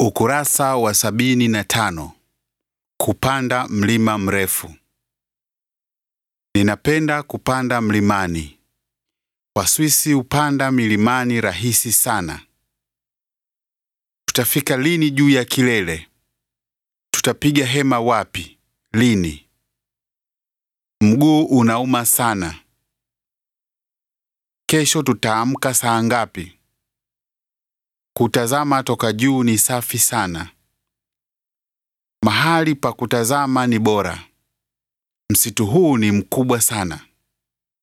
Ukurasa wa 75. Kupanda mlima mrefu. Ninapenda kupanda mlimani. Waswisi hupanda milimani rahisi sana. Tutafika lini juu ya kilele? Tutapiga hema wapi? Lini? Mguu unauma sana. Kesho tutaamka saa ngapi? Kutazama toka juu ni safi sana. Mahali pa kutazama ni bora. Msitu huu ni mkubwa sana.